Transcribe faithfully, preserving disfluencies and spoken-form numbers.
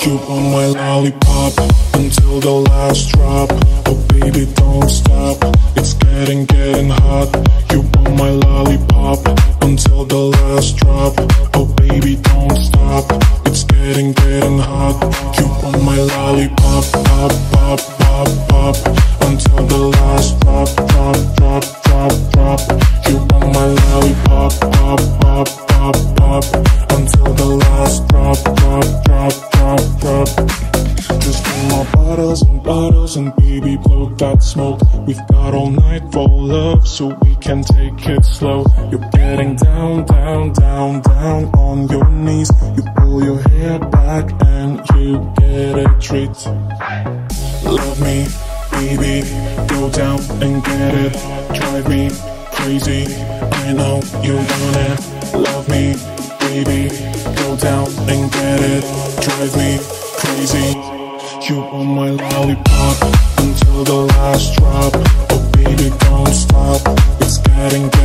You want my lollipop until the last drop. Oh baby, don't stop. It's getting, getting hot. You want my lollipop until the last drop. Oh baby, don't stop. It's getting, getting hot. You want my lollipop, pop, pop, pop, pop until the last drop, drop, drop, drop, drop. You want my lollipop, pop, pop, pop, pop until the last drop, drop, drop, drop, drop. Just bring more bottles and bottles and baby blow that smoke. We've got all night for love, so we can take it slow. You're getting down, down, down, down on your knees. You pull your hair back and you get a treat. Love me, baby, go down and get it. Drive me crazy, I know you want it. Love me, baby, go down and get it. Drive me crazy. You want my lollipop until the last drop. Oh baby, don't stop. It's getting